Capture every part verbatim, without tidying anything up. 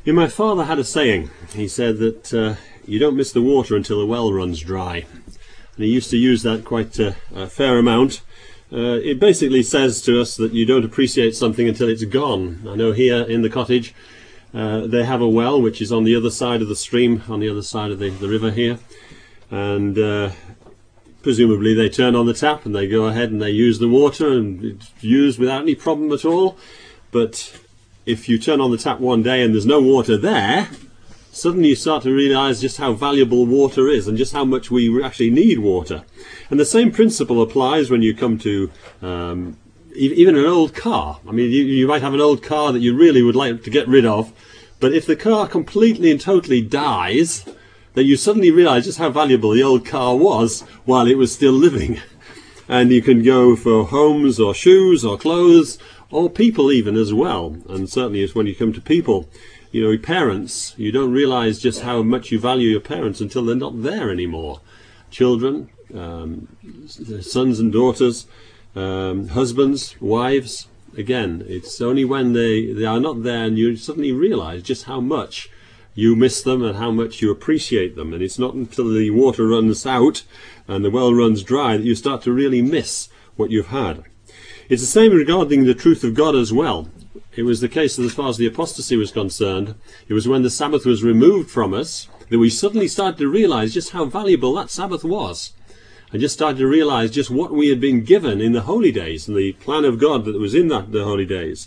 Yeah, my father had a saying. He said that uh, you don't miss the water until the well runs dry. And he used to use that quite uh, a fair amount. Uh, it basically says to us that you don't appreciate something until it's gone. I know here in the cottage uh, they have a well which is on the other side of the stream, on the other side of the, the river here. And uh, presumably they turn on the tap and they go ahead and they use the water, and it's used without any problem at all. But if you turn on the tap one day and there's no water there, suddenly you start to realise just how valuable water is and just how much we actually need water. And the same principle applies when you come to um, even an old car. I mean, you, you might have an old car that you really would like to get rid of, but if the car completely and totally dies, then you suddenly realise just how valuable the old car was while it was still living. And you can go for homes or shoes or clothes, or people even as well. And certainly it's when you come to people, you know, parents, you don't realise just how much you value your parents until they're not there anymore. Children, um, sons and daughters, um, husbands, wives, again, it's only when they, they are not there and you suddenly realise just how much you miss them and how much you appreciate them. And it's not until the water runs out and the well runs dry that you start to really miss what you've had. It's the same regarding the truth of God as well. It was the case that as far as the apostasy was concerned, it was when the Sabbath was removed from us that we suddenly started to realise just how valuable that Sabbath was. And just started to realise just what we had been given in the holy days and the plan of God that was in that the holy days.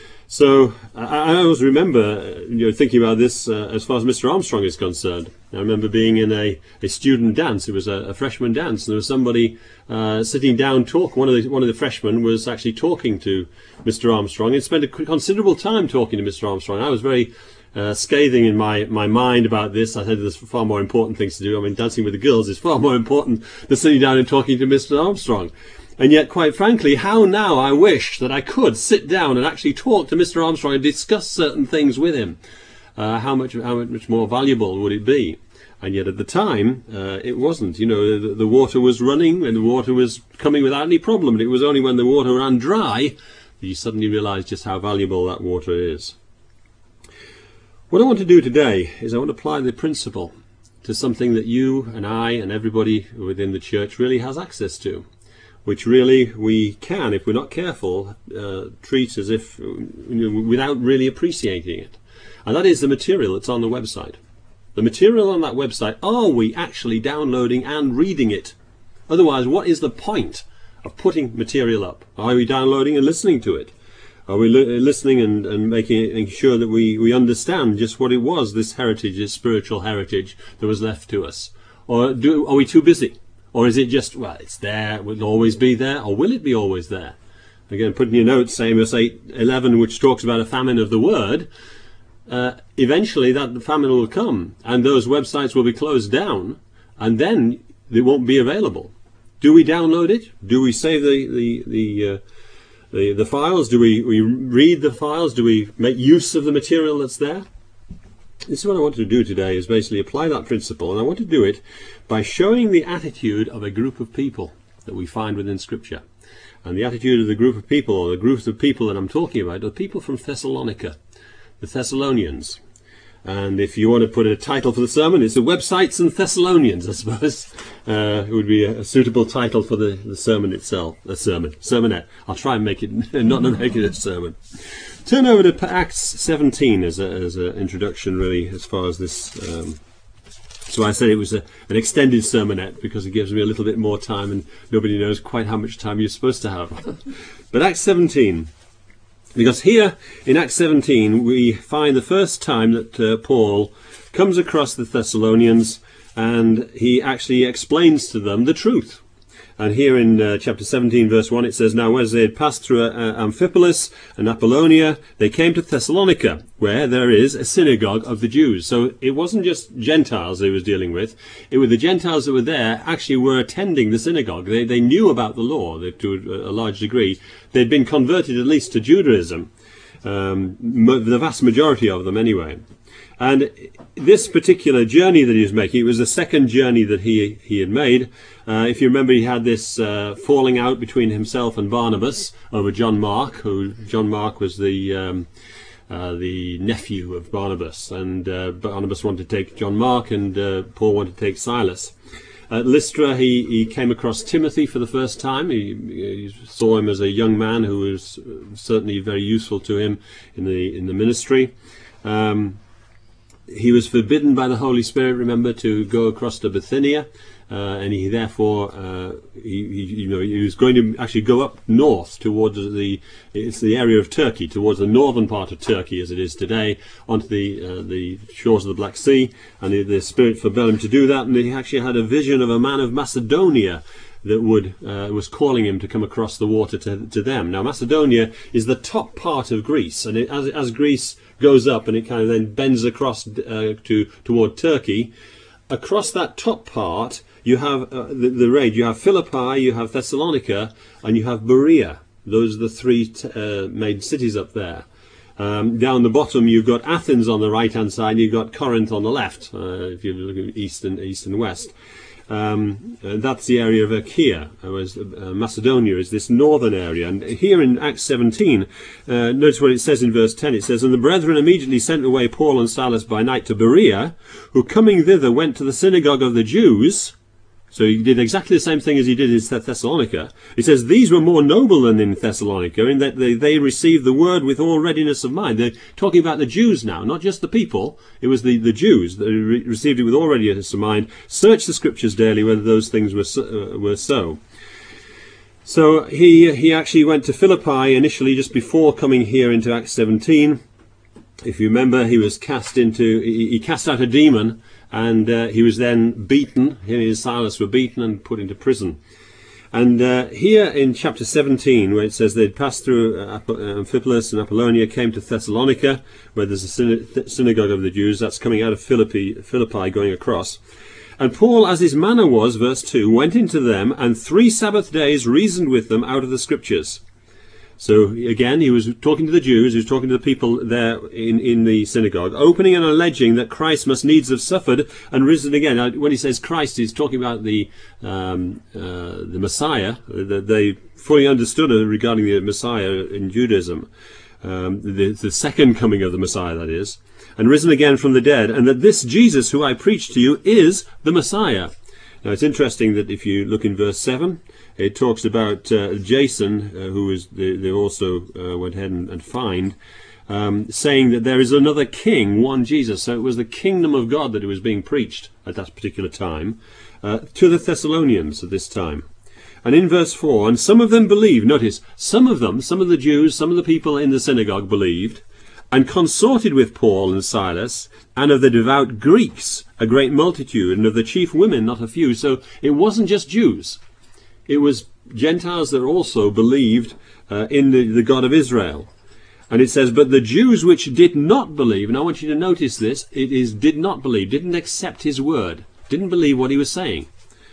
So I, I always remember you know, thinking about this uh, as far as Mister Armstrong is concerned. I remember being in a, a student dance. It was a, a freshman dance, and there was somebody uh, sitting down talking. One of the one of the freshmen was actually talking to Mister Armstrong and spent a considerable time talking to Mister Armstrong. I was very uh, scathing in my, my mind about this. I said there's far more important things to do. I mean, dancing with the girls is far more important than sitting down and talking to Mister Armstrong. And yet, quite frankly, how now I wish that I could sit down and actually talk to Mister Armstrong and discuss certain things with him. Uh, how much how much more valuable would it be? And yet at the time, uh, it wasn't. You know, the, the water was running and the water was coming without any problem. And it was only when the water ran dry that you suddenly realised just how valuable that water is. What I want to do today is I want to apply the principle to something that you and I and everybody within the church really has access to, which really we can, if we're not careful, uh, treat as if, you know, without really appreciating it. And that is the material that's on the website. The material on that website, are we actually downloading and reading it? Otherwise, what is the point of putting material up? Are we downloading and listening to it? Are we li listening and, and making, making sure that we, we understand just what it was, this heritage, this spiritual heritage that was left to us? Or do, are we too busy? Or is it just, well, it's there, will always be there, or will it be always there? Again, put in your notes, Amos eight eleven, which talks about a famine of the word. Uh, eventually that famine will come, and those websites will be closed down, and then they won't be available. Do we download it? Do we save the the the, uh, the, the files? Do we, we read the files? Do we make use of the material that's there? This is what I want to do today, is basically apply that principle, and I want to do it by showing the attitude of a group of people that we find within Scripture. And the attitude of the group of people, or the group of people that I'm talking about, are people from Thessalonica, the Thessalonians. And if you want to put a title for the sermon, it's the Websites and Thessalonians, I suppose. Uh, it would be a, a suitable title for the, the sermon itself. A sermon. Sermonette. I'll try and make it, not make it a sermon. Turn over to Acts seventeen as an as a introduction, really, as far as this. Um, so I said it was a, an extended sermonette because it gives me a little bit more time, and nobody knows quite how much time you're supposed to have. But Acts seventeen. Because here in Acts seventeen we find the first time that uh, Paul comes across the Thessalonians, and he actually explains to them the truth. And here in uh, chapter seventeen verse one it says, "Now as they had passed through uh, Amphipolis and Apollonia, they came to Thessalonica, where there is a synagogue of the Jews." So it wasn't just Gentiles they was dealing with. It was the Gentiles that were there actually were attending the synagogue. They, they knew about the law to a large degree. They'd been converted at least to Judaism, um, the vast majority of them anyway. And this particular journey that he was making, it was the second journey that he he had made. Uh, if you remember, he had this uh, falling out between himself and Barnabas over John Mark, who John Mark was the um, uh, the nephew of Barnabas, and uh, Barnabas wanted to take John Mark, and uh, Paul wanted to take Silas. At Lystra, he, he came across Timothy for the first time. He, he saw him as a young man who was certainly very useful to him in the in the ministry. Um, he was forbidden by the Holy Spirit, remember, to go across to Bithynia, uh, and he therefore uh, he, he you know he was going to actually go up north towards the it's the area of Turkey, towards the northern part of Turkey as it is today, onto the uh, the shores of the Black Sea, and the, the Spirit forbade him to do that. And he actually had a vision of a man of Macedonia that would uh, was calling him to come across the water to, to them. Now Macedonia is the top part of Greece, and it, as, as Greece goes up and it kind of then bends across uh, to toward Turkey, across that top part you have uh, the, the raid. You have Philippi, you have Thessalonica, and you have Berea. Those are the three t uh, main cities up there. Um, down the bottom you've got Athens on the right hand side, you've got Corinth on the left, uh, if you're looking east and east and west. Um, uh, that's the area of Achaia, whereas uh, Macedonia is this northern area. And here in Acts seventeen, uh, notice what it says in verse ten. It says, "And the brethren immediately sent away Paul and Silas by night to Berea, who coming thither went to the synagogue of the Jews." So he did exactly the same thing as he did in Thessalonica. He says, "These were more noble than in Thessalonica, in that they, they received the word with all readiness of mind." They're talking about the Jews now, not just the people. It was the, the Jews that re received it with all readiness of mind. "Search the scriptures daily whether those things were so." Uh, were so. So he, he actually went to Philippi initially, just before coming here into Acts seventeen. If you remember, he was cast into, he, he cast out a demon, and uh, he was then beaten. He and Silas were beaten and put into prison. And uh, here in chapter seventeen, where it says they'd passed through uh, Amphipolis and Apollonia, came to Thessalonica, where there's a syna synagogue of the Jews. That's coming out of Philippi, Philippi going across. "And Paul, as his manner was," verse two, "went into them, and three Sabbath days reasoned with them out of the scriptures." So again, he was talking to the Jews, he was talking to the people there in, in the synagogue, opening and alleging that Christ must needs have suffered and risen again. Now, when he says Christ, he's talking about the um, uh, the Messiah, that they fully understood regarding the Messiah in Judaism, um, the, the second coming of the Messiah, that is, "and risen again from the dead, and that this Jesus who I preach to you is the Messiah." Now it's interesting that if you look in verse seven, it talks about uh, Jason, uh, who is the, they also uh, went ahead and, and fined, um, saying that there is another king, one Jesus. So it was the kingdom of God that it was being preached at that particular time uh, to the Thessalonians at this time. And in verse four, "And some of them believed," notice, some of them, some of the Jews, some of the people in the synagogue believed, "and consorted with Paul and Silas, and of the devout Greeks a great multitude, and of the chief women not a few." So it wasn't just Jews. It was Gentiles that also believed uh, in the, the God of Israel. And it says, "But the Jews which did not believe," and I want you to notice this, it is did not believe, didn't accept his word, didn't believe what he was saying.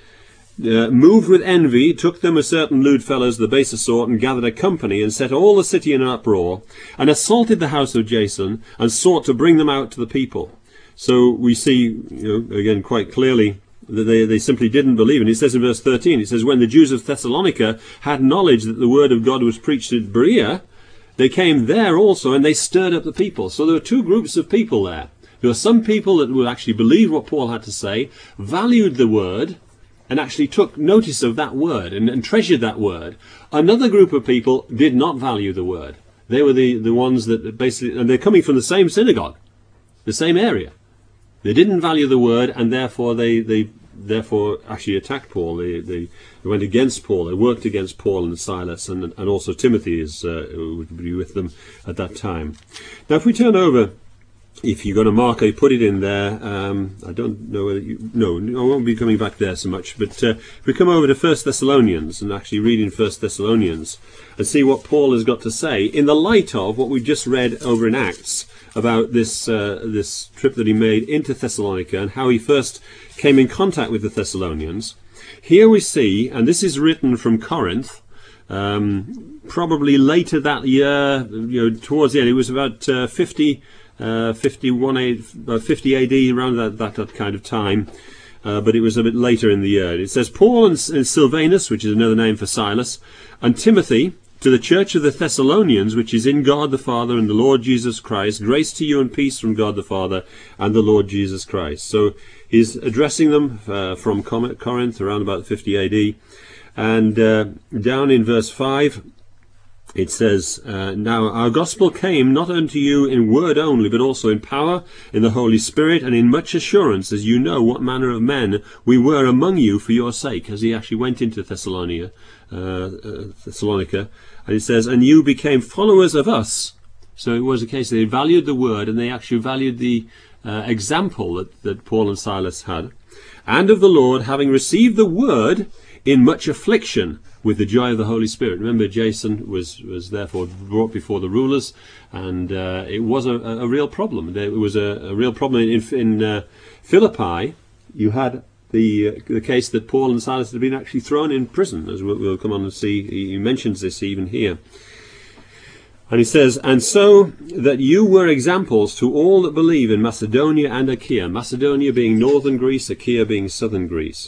Uh, "moved with envy, took them a certain lewd fellows, the baser sort, and gathered a company, and set all the city in an uproar, and assaulted the house of Jason, and sought to bring them out to the people." So we see, you know, again, quite clearly, that they, they simply didn't believe. And it says in verse thirteen, it says, "When the Jews of Thessalonica had knowledge that the word of God was preached at Berea, they came there also, and they stirred up the people." So there were two groups of people there. There were some people that would actually believe what Paul had to say, valued the word, and actually took notice of that word and, and treasured that word. Another group of people did not value the word. They were the, the ones that basically, and they're coming from the same synagogue, the same area. They didn't value the word, and therefore they, they therefore actually attacked Paul. They, they, they went against Paul. They worked against Paul and Silas, and, and also Timothy is, uh, would be with them at that time. Now if we turn over, if you've got a marker, you put it in there. Um, I don't know whether you... No, I won't be coming back there so much. But uh, if we come over to First Thessalonians and actually read in First Thessalonians and see what Paul has got to say in the light of what we just read over in Acts about this uh, this trip that he made into Thessalonica and how he first came in contact with the Thessalonians. Here we see, and this is written from Corinth, um, probably later that year, you know, towards the end. It was about uh, fifty... Uh, fifty-one, uh, fifty A D, around that, that, that kind of time, uh, but it was a bit later in the year. It says, "Paul and, and Silvanus," which is another name for Silas, "and Timothy, To the church of the Thessalonians, which is in God the Father and the Lord Jesus Christ, grace to you and peace from God the Father and the Lord Jesus Christ. So he's addressing them uh, from Corinth around about fifty A D. And uh, down in verse five, it says, uh, Now our gospel came not unto you in word only, but also in power, in the Holy Spirit, and in much assurance, as you know what manner of men we were among you for your sake. As he actually went into Thessalonica, uh, uh, Thessalonica, and it says, And you became followers of us. So it was a case they valued the word, and they actually valued the uh, example that, that Paul and Silas had. And of the Lord, having received the word in much affliction, with the joy of the Holy Spirit. Remember, Jason was, was therefore brought before the rulers, and uh, it was a, a real problem. There was a, a real problem in, in uh, Philippi. You had the, uh, the case that Paul and Silas had been actually thrown in prison, as we'll, we'll come on and see. He mentions this even here. And he says, And so that you were examples to all that believe in Macedonia and Achaia. Macedonia being northern Greece, Achaia being southern Greece.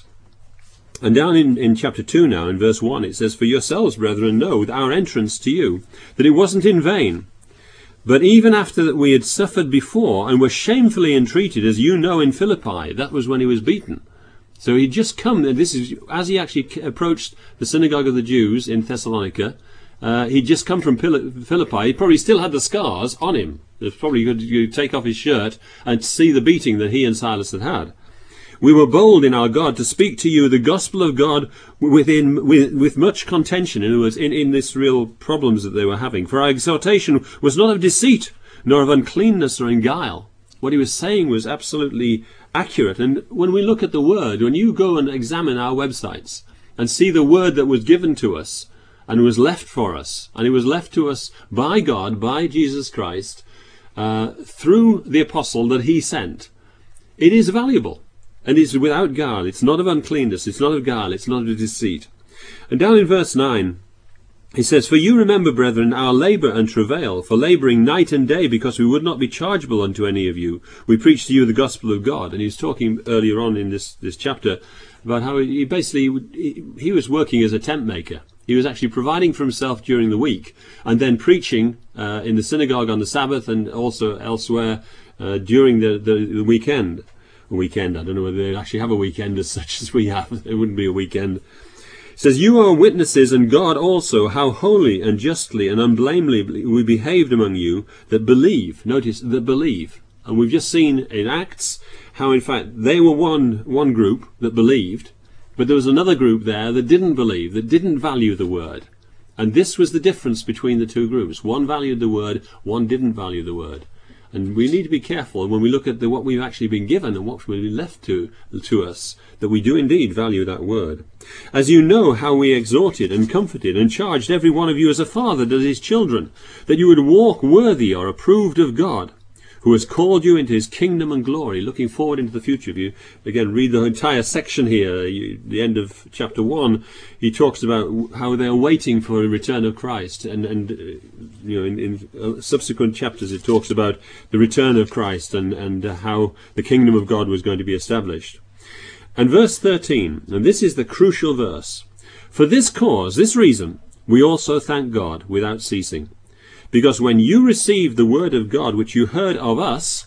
And down in, in chapter two now, in verse one, it says, For yourselves, brethren, know with our entrance to you, that it wasn't in vain. But even after that we had suffered before, and were shamefully entreated, as you know in Philippi, that was when he was beaten. So he'd just come, and this is, as he actually approached the synagogue of the Jews in Thessalonica, uh, he'd just come from Philippi. He probably still had the scars on him. It's probably good to take off his shirt and see the beating that he and Silas had had. We were bold in our God to speak to you the gospel of God within, with, with much contention. In other words, in, in this real problems that they were having. For our exhortation was not of deceit, nor of uncleanness or in guile. What he was saying was absolutely accurate. And when we look at the word, when you go and examine our websites and see the word that was given to us and was left for us, and it was left to us by God, by Jesus Christ, uh, through the apostle that he sent, it is valuable. And it's without guile. It's not of uncleanness. It's not of guile. It's not of deceit. And down in verse nine, he says, For you remember, brethren, our labour and travail, for labouring night and day, because we would not be chargeable unto any of you. We preached to you the gospel of God. And he was talking earlier on in this, this chapter about how he basically, he, he was working as a tent maker. He was actually providing for himself during the week, and then preaching uh, in the synagogue on the Sabbath, and also elsewhere uh, during the, the, the weekend. A weekend. I don't know whether they actually have a weekend as such as we have. It wouldn't be a weekend. It says, You are witnesses, and God also, how holy and justly and unblameably we behaved among you that believe. Notice, that believe. And we've just seen in Acts how, in fact, they were one, one group that believed, but there was another group there that didn't believe, that didn't value the word. And this was the difference between the two groups. One valued the word, one didn't value the word. And we need to be careful when we look at the, what we've actually been given and what will be left to, to us, that we do indeed value that word. As you know how we exhorted and comforted and charged every one of you as a father does his children, that you would walk worthy or approved of God, who has called you into his kingdom and glory. Looking forward into the future of you. Again, read the entire section here, you, the end of chapter one. He talks about how they are waiting for a return of Christ. And, and uh, you know, in, in subsequent chapters it talks about the return of Christ and, and uh, how the kingdom of God was going to be established. And verse thirteen, and this is the crucial verse. For this cause, this reason, we also thank God without ceasing. Because when you received the word of God which you heard of us,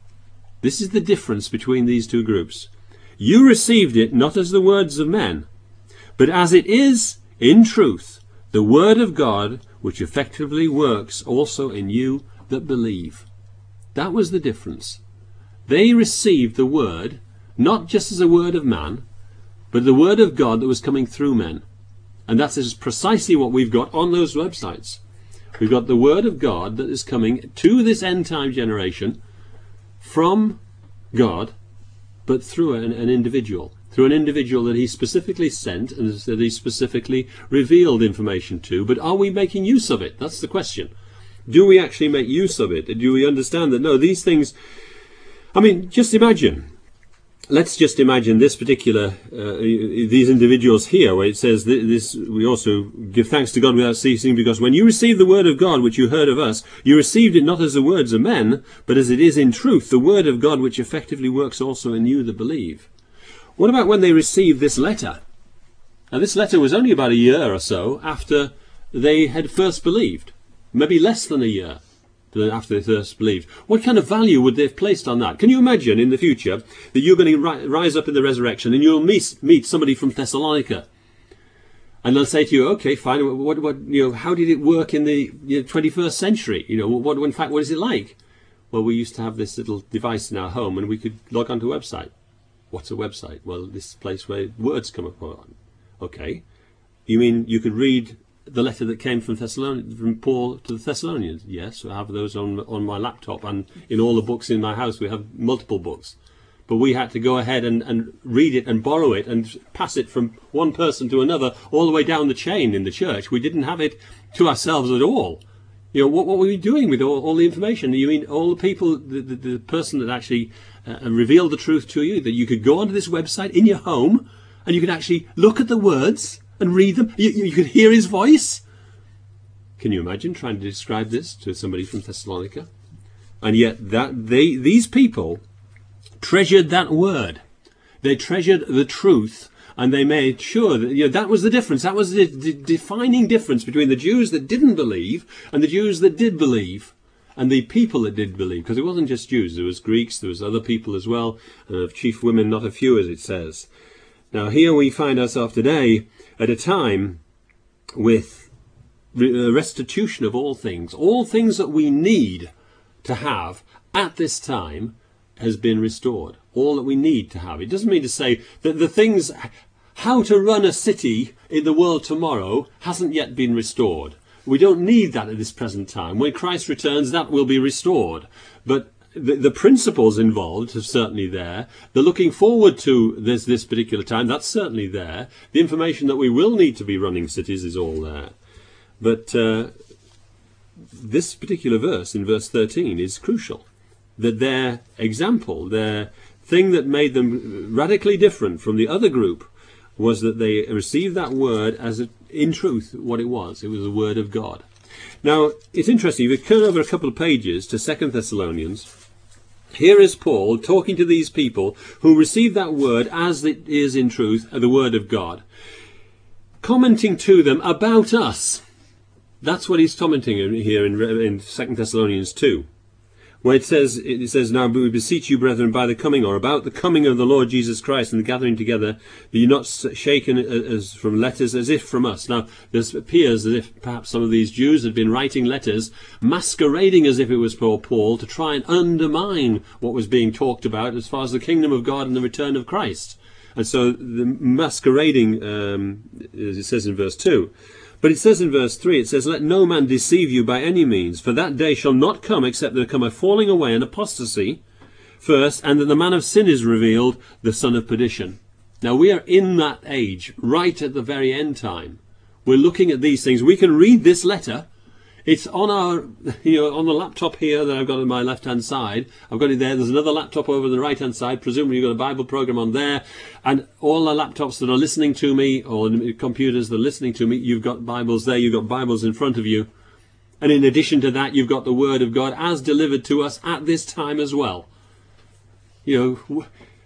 this is the difference between these two groups. You received it not as the words of men, but as it is, in truth, the word of God which effectively works also in you that believe. That was the difference. They received the word, not just as a word of man, but the word of God that was coming through men. And that is precisely what we've got on those websites. We've got the word of God that is coming to this end-time generation from God, but through an, an individual. Through an individual that he specifically sent and that he specifically revealed information to. But are we making use of it? That's the question. Do we actually make use of it? Do we understand that, no, these things... I mean, just imagine... Let's just imagine this particular, uh, these individuals here, where it says this, we also give thanks to God without ceasing, because when you received the word of God which you heard of us, you received it not as the words of men, but as it is in truth, the word of God which effectively works also in you that believe. What about when they received this letter? Now this letter was only about a year or so after they had first believed. Maybe less than a year after they first believed. What kind of value would they have placed on that? Can you imagine in the future that you're going to ri rise up in the resurrection and you'll meet, meet somebody from Thessalonica, and they'll say to you, okay, fine, what, what, you know, how did it work in the you know, twenty-first century? You know, what, in fact, what is it like? Well, we used to have this little device in our home and we could log onto a website. What's a website? Well, this place where words come up on. Okay. You mean you could read the letter that came from Thessalonians, from Paul to the Thessalonians? Yes, I have those on on my laptop, and in all the books in my house we have multiple books. But we had to go ahead and, and read it and borrow it and pass it from one person to another all the way down the chain in the church. We didn't have it to ourselves at all. You know, what, what were we doing with all, all the information? You mean all the people, the, the, the person that actually uh, revealed the truth to you, that you could go onto this website in your home and you could actually look at the words and read them? You, you could hear his voice? Can you imagine trying to describe this to somebody from Thessalonica? And yet that they, these people treasured that word. They treasured the truth, and they made sure that, you know, that was the difference. That was the de defining difference between the Jews that didn't believe and the Jews that did believe, and the people that did believe. Because it wasn't just Jews. There was Greeks, there was other people as well, and of chief women not a few, as it says. Now here we find ourselves today at a time with restitution of all things. All things that we need to have at this time has been restored. All that we need to have. It doesn't mean to say that the things, how to run a city in the world tomorrow hasn't yet been restored. We don't need that at this present time. When Christ returns, that will be restored. But the, the principles involved are certainly there. The looking forward to this, this particular time, that's certainly there. The information that we will need to be running cities is all there. But uh, this particular verse, in verse thirteen, is crucial. That their example, their thing that made them radically different from the other group, was that they received that word as, a, in truth, what it was. It was the word of God. Now, it's interesting. If you turn over a couple of pages to Second Thessalonians, here is Paul talking to these people who received that word as it is in truth, the word of God, commenting to them about us. That's what he's commenting here in, in Second Thessalonians two. Where it says, it says, now we beseech you, brethren, by the coming, or about the coming of the Lord Jesus Christ and the gathering together, that you're not shaken as from letters as if from us. Now, this appears as if perhaps some of these Jews had been writing letters, masquerading as if it was for Paul, to try and undermine what was being talked about as far as the kingdom of God and the return of Christ. And so the masquerading, um, as it says in verse two, but it says in verse three, it says, let no man deceive you by any means, for that day shall not come, except there come a falling away and apostasy first, and that the man of sin is revealed, the son of perdition. Now we are in that age, right at the very end time. We're looking at these things. We can read this letter. It's on our, you know, on the laptop here that I've got on my left-hand side. I've got it there. There's another laptop over on the right-hand side. Presumably you've got a Bible program on there. And all the laptops that are listening to me, or the computers that are listening to me, you've got Bibles there. You've got Bibles in front of you. And in addition to that, you've got the Word of God as delivered to us at this time as well. You know,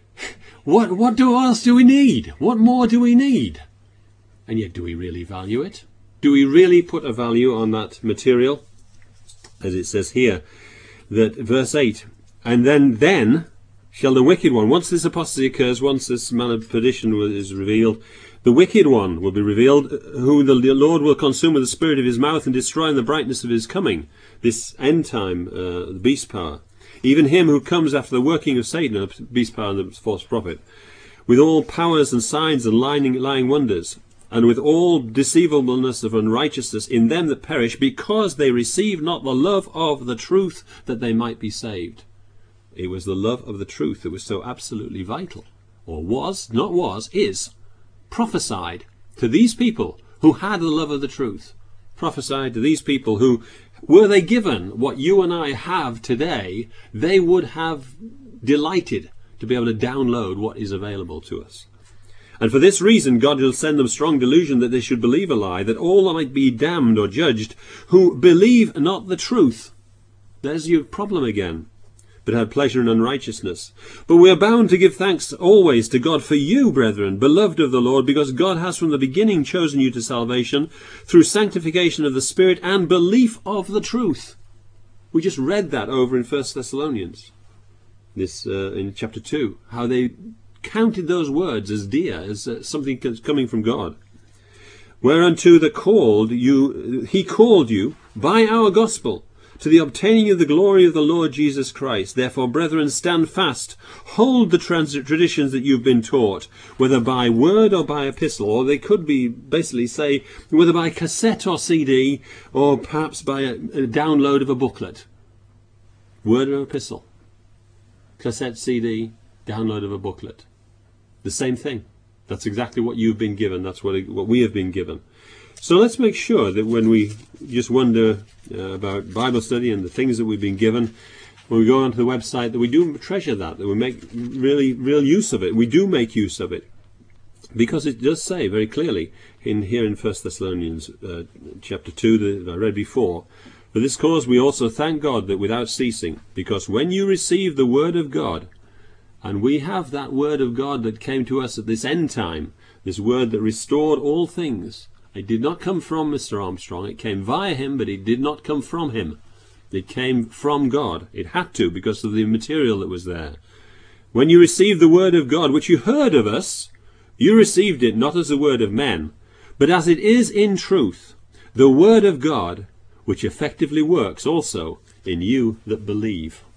what, what do, else do we need? What more do we need? And yet, do we really value it? Do we really put a value on that material? As it says here, that verse eight, and then, then shall the wicked one, once this apostasy occurs, once this man of perdition is revealed, the wicked one will be revealed, who the Lord will consume with the spirit of his mouth and destroy in the brightness of his coming. This end time, uh, the beast power. Even him who comes after the working of Satan, the beast power and the false prophet, with all powers and signs and lying, lying wonders, and with all deceivableness of unrighteousness in them that perish, because they receive not the love of the truth, that they might be saved. It was the love of the truth that was so absolutely vital, or was, not was, is, prophesied to these people who had the love of the truth. Prophesied to these people who, were they given what you and I have today, they would have delighted to be able to download what is available to us. And for this reason God will send them strong delusion that they should believe a lie, that all might be damned or judged who believe not the truth. There's your problem again. but had pleasure in unrighteousness. But we are bound to give thanks always to God for you, brethren, beloved of the Lord, because God has from the beginning chosen you to salvation through sanctification of the Spirit and belief of the truth. We just read that over in First Thessalonians, this uh, in chapter two, how they counted those words as dear, as uh, something coming from God. Whereunto the called you, he called you by our gospel, to the obtaining of the glory of the Lord Jesus Christ. Therefore, brethren, stand fast, hold the trans traditions that you've been taught, whether by word or by epistle, or they could be basically say, whether by cassette or C D, or perhaps by a, a download of a booklet. Word or epistle. Cassette, C D, download of a booklet. The same thing. That's exactly what you've been given. That's what, what we have been given. So let's make sure that when we just wonder uh, about Bible study and the things that we've been given, when we go onto the website, that we do treasure that, that we make really real use of it. We do make use of it. Because it does say very clearly in here in First Thessalonians uh, chapter two that I read before, for this cause we also thank God that without ceasing, because when you receive the word of God, and we have that word of God that came to us at this end time, this word that restored all things. It did not come from Mister Armstrong. It came via him, but it did not come from him. It came from God. It had to, because of the material that was there. When you received the word of God, which you heard of us, you received it not as the word of men, but as it is in truth, the word of God, which effectively works also in you that believe.